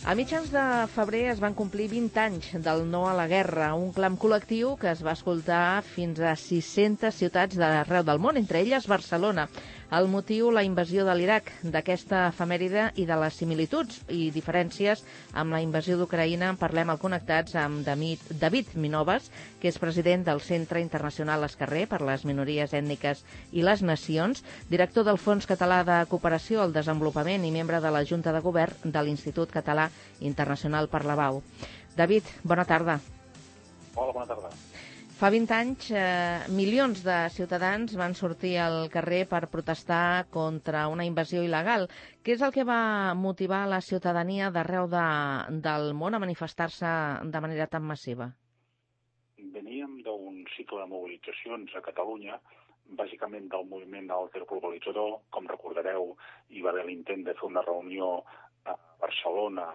A mitjans de febrer es van complir 20 anys del no a la guerra, un clam col·lectiu que es va escoltar fins a 600 ciutats d'arreu del món, entre elles Barcelona. El motiu, la invasió de l'Iraq. D'aquesta efemèride i de les similituds i diferències amb la invasió d'Ucraïna en parlem al Connectats amb David Minoves, que és president del Centre Internacional Esquerrer per les Minories Ètniques i les Nacions, director del Fons Català de Cooperació al Desenvolupament i membre de la Junta de Govern de l'Institut Català Internacional per la Pau. David, bona tarda. Hola, bona tarda. Fa 20 anys, milions de ciutadans van sortir al carrer per protestar contra una invasió il·legal. Què és el que va motivar la ciutadania d'arreu del món a manifestar-se de manera tan massiva? Veníem d'un cicle de mobilitzacions a Catalunya, bàsicament del moviment alterglobalitzador. Com recordareu, hi va haver l'intent de fer una reunió a Barcelona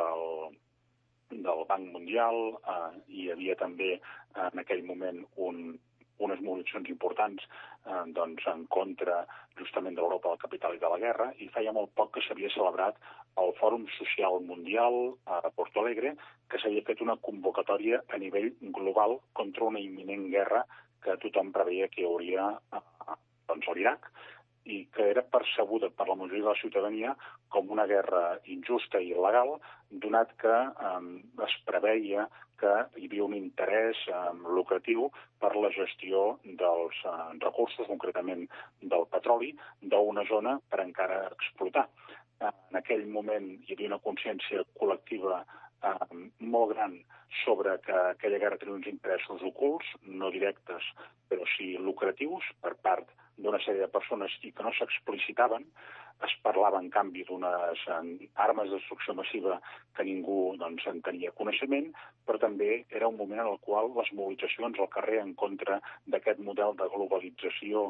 del Banc Mundial, hi havia també en aquell moment unes mobilitzacions importants en contra justament de l'Europa del capital i de la guerra, i feia molt poc que s'havia celebrat el Fòrum Social Mundial a Porto Alegre, que s'havia fet una convocatòria a nivell global contra una imminent guerra que tothom preveia que hi hauria a l'Iraq, i que era percebuda per la majoria de la ciutadania com una guerra injusta i il·legal, donat que es preveia que hi havia un interès lucratiu per la gestió dels recursos, concretament del petroli, d'una zona per encara explotar. En aquell moment hi havia una consciència col·lectiva molt gran sobre que aquella guerra tenia uns interessos ocults, no directes, però sí lucratius, per part d'una sèrie de persones i que no s'explicitaven. Es parlava, en canvi, d'unes armes de destrucció massiva que ningú en tenia coneixement, però també era un moment en el qual les mobilitzacions al carrer en contra d'aquest model de globalització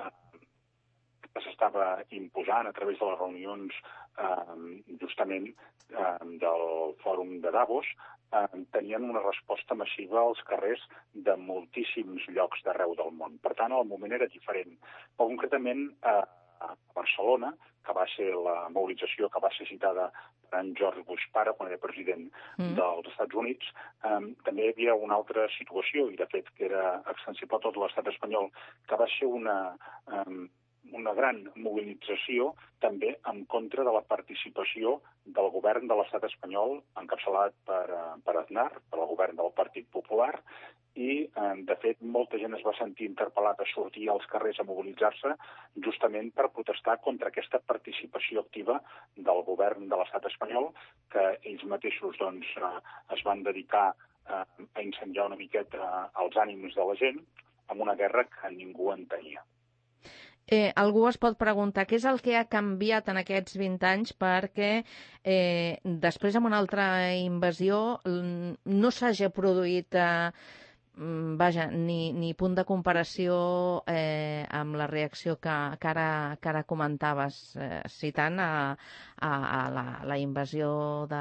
que s'estava imposant a través de les reunions justament del Fòrum de Davos, tenien una resposta massiva als carrers de moltíssims llocs d'arreu del món. Per tant, el moment era diferent. Però concretament a Barcelona, que va ser la mobilització que va ser citada per en George Bush pare, quan era president dels Estats Units, també hi havia una altra situació, i de fet que era extensible a tot l'estat espanyol, que va ser una gran mobilització també en contra de la participació del govern de l'estat espanyol, encapçalat per Aznar, per el govern del Partit Popular, i, de fet, molta gent es va sentir interpel·lat a sortir als carrers a mobilitzar-se justament per protestar contra aquesta participació activa del govern de l'estat espanyol, que ells mateixos es van dedicar a incendiar una miqueta els ànims de la gent amb una guerra que ningú entenia. Algú es pot preguntar què és el que ha canviat en aquests 20 anys perquè després amb una altra invasió no s'hagi produït ni punt de comparació amb la reacció que ara comentaves, citant a la invasió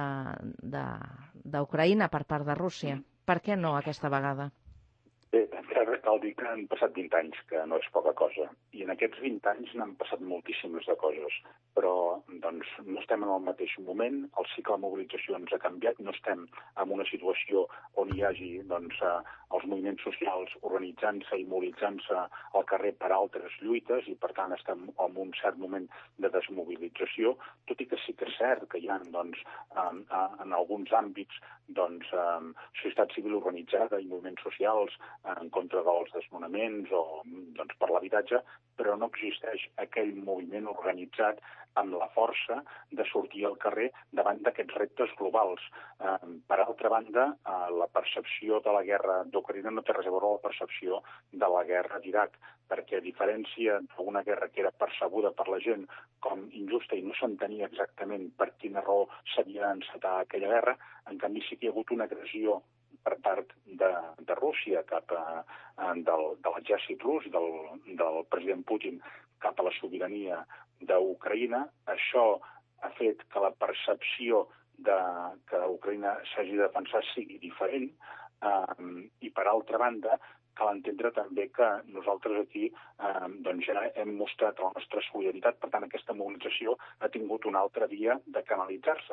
d'Ucraïna per part de Rússia. Per què no aquesta vegada? Bé, cal dir que han passat 20 anys, que no és poca cosa, i en aquests 20 anys n'han passat moltíssimes de coses, però no estem en el mateix moment, el cicle de mobilitzacions ha canviat, no estem en una situació on hi hagi els moviments socials organitzant-se i mobilitzant-se al carrer per altres lluites, i per tant estem en un cert moment de desmobilització, tot i que sí que és cert que hi ha en alguns àmbits societat civil organitzada i moviments socials en contra dels desnonaments o per l'habitatge, però no existeix aquell moviment organitzat amb la força de sortir al carrer davant d'aquests reptes globals. Per altra banda, la percepció de la guerra d'Ucraïna no té res a veure amb la percepció de la guerra d'Iraq, perquè a diferència d'una guerra que era percebuda per la gent com injusta i no s'entenia exactament per quina raó s'havia d'encetar aquella guerra, en canvi sí que hi ha hagut una agressió per part de Rússia, de l'exèrcit rus, del president Putin, cap a la sobirania d'Ucraïna. Això ha fet que la percepció que Ucraïna s'hagi de defensar sigui diferent, i per altra banda cal entendre també que nosaltres aquí ja hem mostrat la nostra solidaritat, per tant aquesta mobilització ha tingut una altra via de canalitzar-se.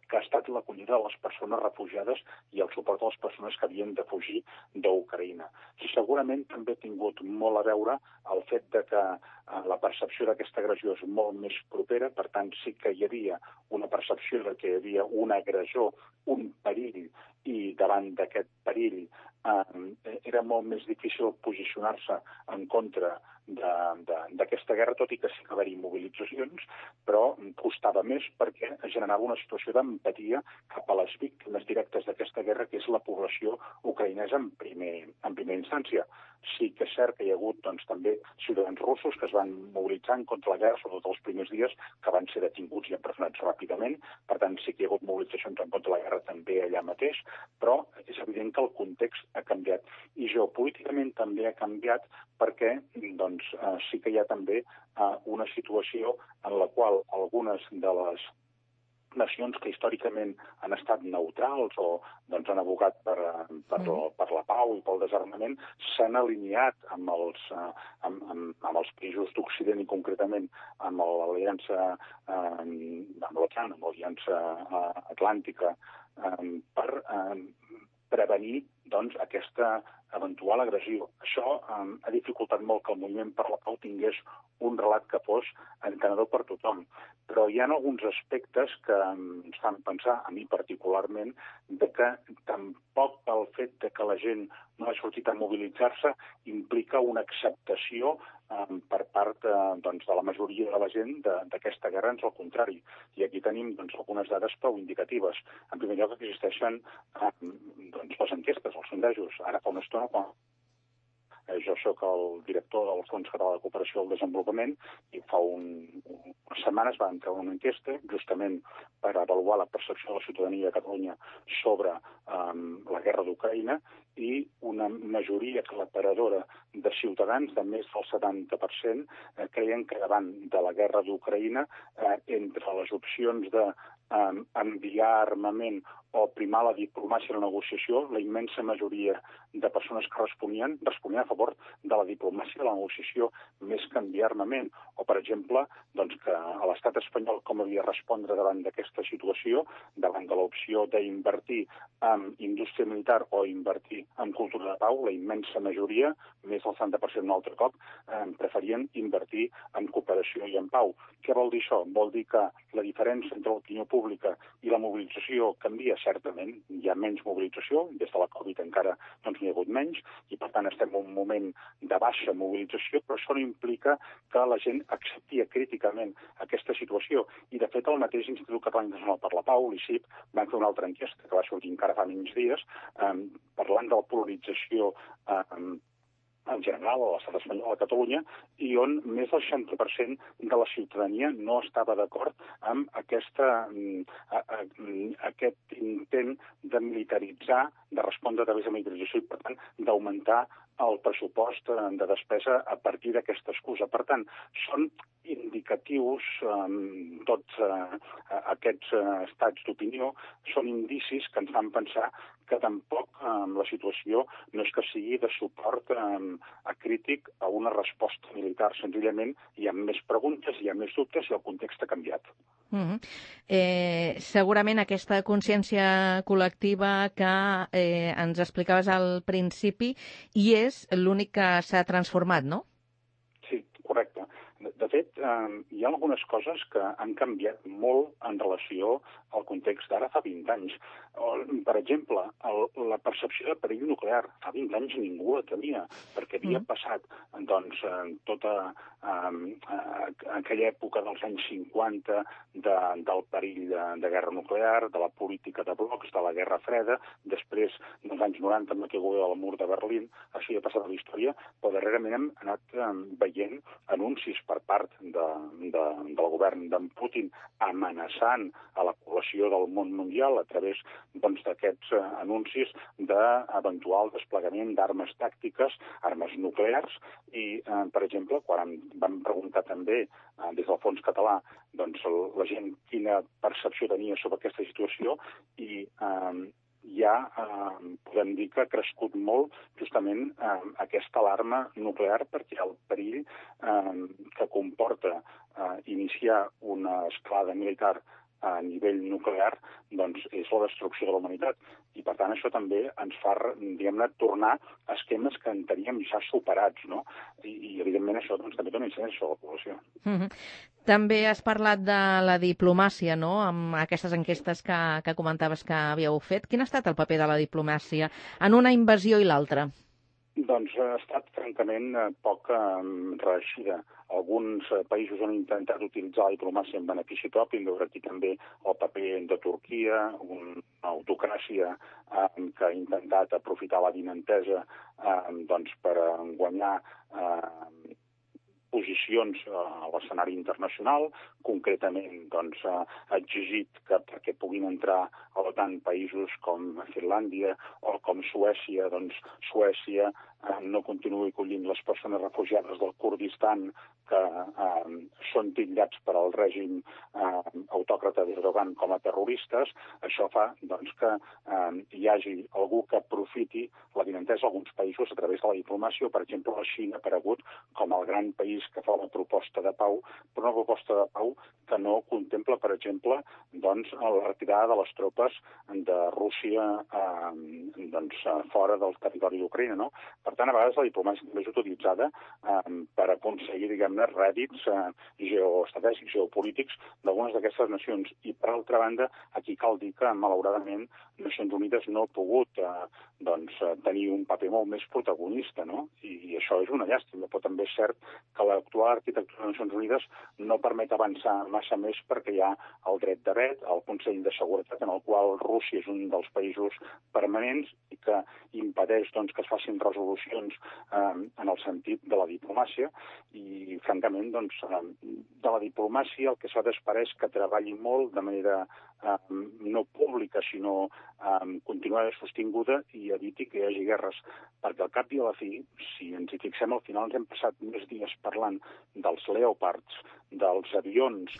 que ha estat l'acollida de les persones refugiades i el suport a les persones que havien de fugir d'Ucraïna. Segurament també ha tingut molt a veure el fet de que la percepció d'aquesta agressió és molt més propera, per tant sí que hi havia una percepció de que hi havia un agressor, un perill, i davant d'aquest perill era molt més difícil posicionar-se en contra d'aquesta guerra, tot i que sí que va haver-hi mobilitzacions, però costava més perquè generava una situació d'empatia cap a les víctimes directes d'aquesta guerra, que és la població ucraïnesa en primera instància. Sí que és cert que hi ha hagut també ciutadans russos que es van mobilitzar en contra la guerra, sobretot els primers dies, que van ser detinguts i empresonats ràpidament. Per tant, sí que hi ha hagut mobilitzacions en contra la guerra també allà mateix, però és evident que el context ha canviat. I geopolíticament també ha canviat perquè sí que hi ha també una situació en la qual algunes de les nacions que històricament han estat neutrals o han abogat per la pau i pel desarmament s'han alineat amb els països d'Occident i concretament amb l'aliança amb l'OTAN, amb l'aliança atlàntica, per prevenir aquesta eventual agressió. Això ha dificultat molt que el moviment per la pau tingués un relat que fos entenedor per tothom. Però hi ha alguns aspectes que ens fan pensar, a mi particularment, de que tampoc el fet de que la gent no ha sortit a mobilitzar-se implica una acceptació per part de la majoria de la gent d'aquesta guerra, ans al contrari. I aquí tenim algunes dades prou indicatives. En primer lloc, existeixen les enquestes, els sondejos. Ara fa una estona, quan jo soc el director del Fons Català de Cooperació al Desenvolupament i fa unes setmanes va entrar una enquesta justament per avaluar la percepció de la ciutadania de Catalunya sobre la guerra d'Ucraïna i una majoria aclaparadora de ciutadans, de més del 70%, creien que davant de la guerra d'Ucraïna, entre les opcions d'enviar armament o primar la diplomàcia i la negociació, la immensa majoria de persones que responien a favor de la diplomàcia i la negociació més que enviar armament. O, per exemple, que a l'estat espanyol com havia de respondre davant d'aquesta situació, davant de l'opció d'invertir en indústria militar o invertir en cultura de pau, la immensa majoria, més del 70% un altre cop, preferien invertir en cooperació i en pau. Què vol dir això? Vol dir que la diferència entre l'opinió pública i la mobilització canvia, certament. Hi ha menys mobilització, des de la Covid encara n'hi ha hagut menys, i per tant estem en un moment de baixa mobilització, però això no implica que la gent accepti críticament aquesta situació. I, de fet, el mateix Institut Català Internacional per la Pau, l'ICIP, van fer una altra enquesta que va sortir encara fa menys dies, parlant de la polarització en general a l'estat espanyol, a Catalunya, i on més del 60% de la ciutadania no estava d'acord amb aquest intent de militaritzar, de respondre a través de militarització i, per tant, d'augmentar el pressupost de despesa a partir d'aquesta excusa. Per tant, són indicatius, tots aquests estats d'opinió, són indicis que ens fan pensar que tampoc la situació no és que sigui de suport acrític a una resposta militar. Senzillament hi ha més preguntes, hi ha més dubtes i el context ha canviat. Segurament aquesta consciència col·lectiva que ens explicaves al principi i és l'únic que s'ha transformat, no? Sí, correcte. De fet, hi ha algunes coses que han canviat molt en relació al context d'ara fa 20 anys. Per exemple, la percepció de perill nuclear. Fa 20 anys ningú la tenia, perquè havia passat tota aquella època dels anys 50 del perill de guerra nuclear, de la política de blocs, de la Guerra Freda, després dels anys 90 amb la caiguda del mur de Berlín, això ja ha passat a la història, però darrerament hem anat veient anuncis per part del govern d'en Putin amenaçant a la població del món mundial a través d'aquests anuncis d'eventual desplegament d'armes tàctiques, armes nuclears, i, per exemple, quan vam preguntar també des del Fons Català la gent quina percepció tenia sobre aquesta situació, i ja podem dir que ha crescut molt justament aquesta alarma nuclear, perquè el perill que comporta iniciar una escalada militar a nivell nuclear, doncs és la destrucció de la humanitat. I, per tant, això també ens fa, diguem-ne, tornar a esquemes que en teníem ja superats, no? I evidentment, això doncs, també dona incidència a la població. També has parlat de la diplomàcia, no?, amb aquestes enquestes que comentaves que havíeu fet. Quin ha estat el paper de la diplomàcia en una invasió i l'altra? Doncs ha estat, francament, poc reeixida. Alguns països han intentat utilitzar la diplomàcia en benefici propi, hem de veure aquí també el paper de Turquia, una autocràcia que ha intentat aprofitar la vinentesa doncs, per guanyar posicions a l'escenari internacional. Concretament, doncs, ha exigit que perquè puguin entrar a l'OTAN països com Finlàndia o com Suècia, doncs Suècia no continuï acollint les persones refugiades del Kurdistan que són titllats per al règim autòcrata d'Erdogan com a terroristes. Això fa doncs, que hi hagi algú que aprofiti la vinentesa d'alguns països a través de la diplomàcia. Per exemple, la Xina ha aparegut com el gran país que fa la proposta de pau, però una proposta de pau que no contempla, per exemple, doncs, la retirada de les tropes de Rússia fora del territori d'Ucraïna, no? Per tant, a vegades la diplomàcia també és utilitzada per aconseguir, diguem-ne, rèdits geoestratègics, geopolítics d'algunes d'aquestes nacions. I, per altra banda, aquí cal dir que, malauradament, Nacions Unides no ha pogut tenir un paper molt més protagonista, no? I això és una llàstima, però també és cert que l'actual arquitectura de Nacions Unides no permet avançar massa més perquè hi ha el dret de vet, el Consell de Seguretat, en el qual Rússia és un dels països permanents i que impedeix doncs, que es facin resolucions en el sentit de la diplomàcia. I, francament, doncs, de la diplomàcia el que s'ha d'esperar és que treballi molt de manera no pública, sinó continuada i sostinguda i eviti que hi hagi guerres. Perquè al cap i a la fi, si ens hi fixem, al final ens hem passat més dies parlant dels leopards, dels avions,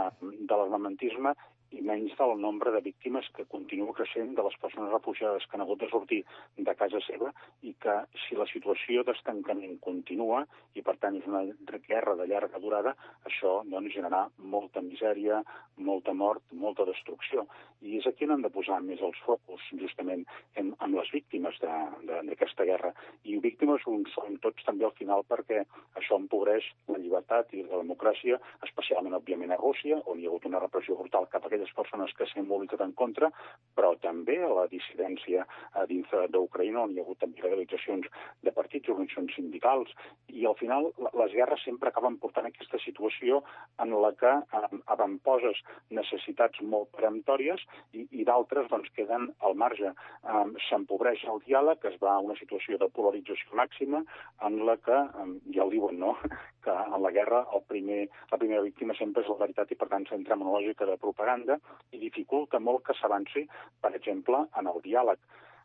de l'armamentisme i menys del nombre de víctimes que continua creixent de les persones refugiades que han hagut de sortir de casa seva i que si la situació d'estancament continua i per tant és una guerra de llarga durada, això doncs generarà molta misèria, molta mort, molta destrucció. I és aquí on hem de posar més els focus justament amb les víctimes d'aquesta guerra. I víctimes són tots també al final perquè això empobreix la llibertat i la democràcia, especialment, òbviament, a Rússia, on hi ha hagut una repressió brutal cap a aquelles persones que s'han mobilitzat en contra, però també a la dissidència dins d'Ucraïna, on hi ha hagut també legalitzacions de partits, organitzacions sindicals, i al final les guerres sempre acaben portant aquesta situació en la que avantposes necessitats molt peremptòries i d'altres doncs, queden al marge. S'empobreix el diàleg, es va a una situació de polarització màxima en la que, ja ho diuen, no?, que en la guerra la primera víctima sempre és la veritat i per tant s'entra en una lògica de propaganda i dificulta molt que s'avanci, per exemple, en el diàleg.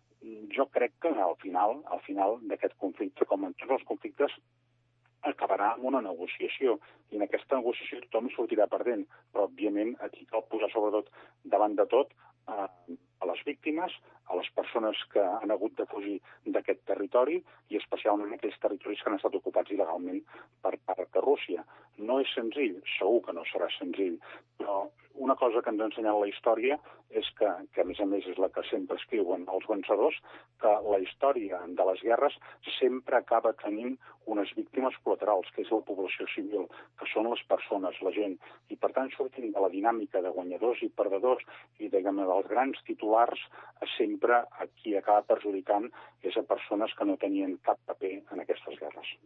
Jo crec que al final d'aquest conflicte, com en tots els conflictes, acabarà amb una negociació i en aquesta negociació tothom sortirà perdent, però òbviament aquí cal posar sobretot davant de tot a les víctimes, a les persones que han hagut de fugir d'aquest territori i especialment aquells territoris que han estat ocupats il·legalment per part de Rússia. No és senzill, segur que no serà senzill, però una cosa que ens ha ensenyat la història és que a més a més és la que sempre escriuen els vencedors, que la història de les guerres sempre acaba tenint unes víctimes col·laterals, que és la població civil, que són les persones, la gent. I per tant sortim de la dinàmica de guanyadors i perdedors i diguem-ne dels grans titulars, sempre a qui acaba perjudicant és a persones que no tenien cap paper en aquestes guerres.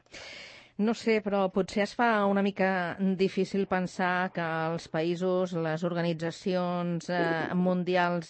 No sé, però potser es fa una mica difícil pensar que els països, les organitzacions mundials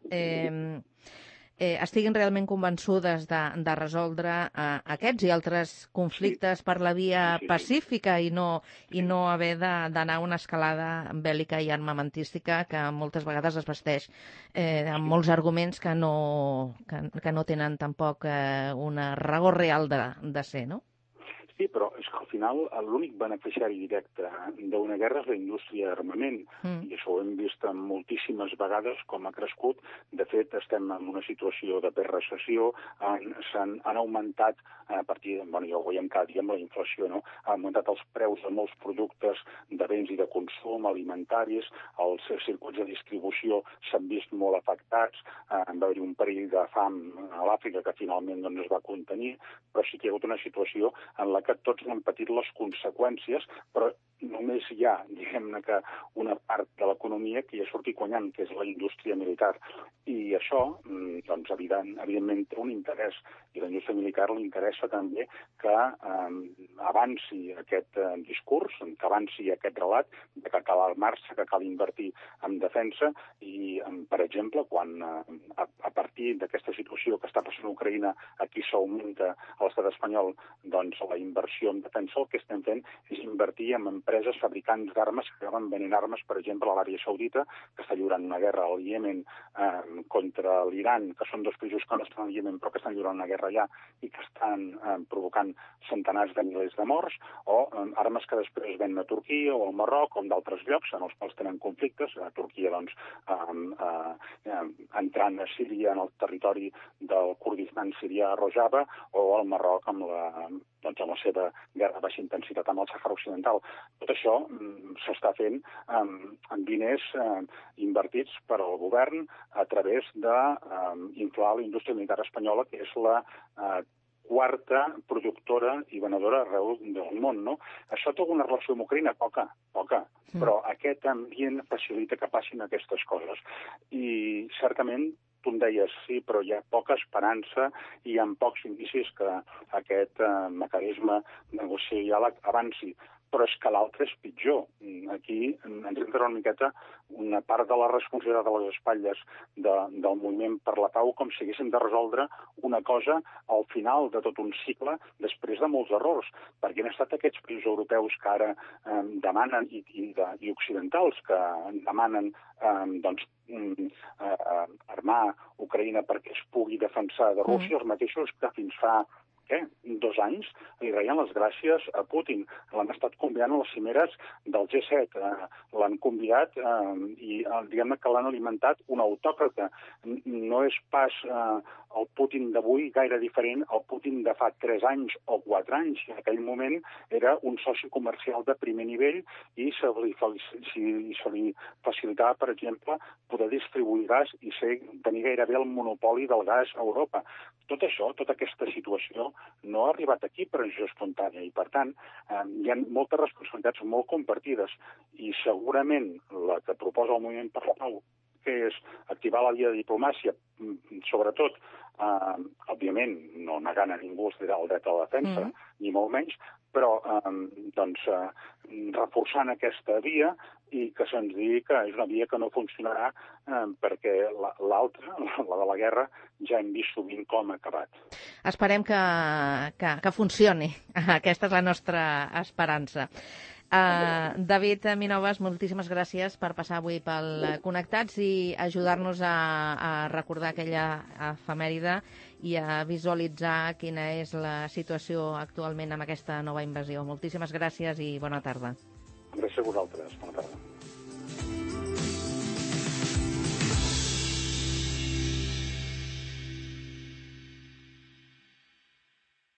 estiguin realment convençudes de resoldre aquests i altres conflictes per la via pacífica i no haver d'anar a una escalada bèl·lica i armamentística que moltes vegades es vesteix amb molts arguments que no tenen tampoc una raó real de ser, no? Sí, però és que al final l'únic beneficiari directe d'una guerra és la indústria d'armament, i això ho hem vist moltíssimes vegades com ha crescut. De fet, estem en una situació de recessió, han augmentat a partir, ja ho veiem cada dia amb la inflació, no? Ha augmentat els preus de molts productes de béns i de consum, alimentaris, els circuits de distribució s'han vist molt afectats, va haver-hi un perill de fam a l'Àfrica que finalment es va contenir, però sí que hi ha hagut una situació en la que tots n'hem patit les conseqüències, però només hi ha, diguem-ne que, una part de l'economia que hi ha sortit guanyant, que és la indústria militar. I això, evidentment, té un interès, i la indústria militar li interessa també que avanci aquest discurs, que avanci aquest relat, que cal armar-se, que cal invertir en defensa, i, per exemple, quan a partir d'aquesta situació que està passant a Ucraïna, aquí s'augmenta a l'estat espanyol la inversió en defensa, el que estem fent és invertir en empreses fabricants d'armes que acaben venent armes, per exemple, a l'Aràbia Saudita, que està lliurant una guerra al Iemen contra l'Iran, que són dos països que no estan al Iemen però que estan lliurant una guerra allà i que estan provocant centenars de milers de morts, o armes que després venen a Turquia o al Marroc o en d'altres llocs en els quals tenen conflictes. A Turquia, entrant a Síria, en el territori del Kurdistan sirià, Rojava, o al Marroc amb la seva guerra de baixa intensitat amb el Sàhara Occidental. Tot això s'està fent amb diners invertits per al govern a través d'inflar la indústria militar espanyola, que és la quarta productora i venedora arreu del món, no? Això té alguna relació amb Ucraïna? Poca, però aquest ambient facilita que passin aquestes coses. I certament, tu em deies, sí, però hi ha poca esperança i hi ha pocs indicis que aquest mecanisme negociador i diàleg avanci. Però és que l'altre és pitjor. Aquí ens entra una miqueta una part de la responsabilitat de les espatlles del moviment per la pau, com si haguéssim de resoldre una cosa al final de tot un cicle després de molts errors. Perquè han estat aquests països europeus que ara demanen, i occidentals, que demanen armar Ucraïna perquè es pugui defensar de Rússia, els mateixos que fins fa 2 anys li reien les gràcies a Putin. L'han estat convidant a les cimeres del G7. L'han convidat i diguem-ne que l'han alimentat un autòcrata. No és pas el Putin d'avui gaire diferent al Putin de fa 3 anys o 4 anys. En aquell moment era un soci comercial de primer nivell i se li facilitava, per exemple, poder distribuir gas i tenir gairebé el monopoli del gas a Europa. Tot això, tota aquesta situació, no ha arribat aquí per decisió espontània i, per tant, hi ha moltes responsabilitats molt compartides i segurament la que proposa el Moviment per la Pau, que és activar la via de diplomàcia, sobretot, òbviament, no negant a ningú el dret a la defensa, ni molt menys, però reforçant aquesta via i que se'ns digui que és una via que no funcionarà perquè l'altra, la de la guerra, ja hem vist sovint com ha acabat. Esperem que funcioni. Aquesta és la nostra esperança. David Minoves, moltíssimes gràcies per passar avui pel Connectats i ajudar-nos a recordar aquella efemèride i a visualitzar quina és la situació actualment amb aquesta nova invasió. Moltíssimes gràcies i bona tarda. Gràcies a vosaltres. Bona tarda.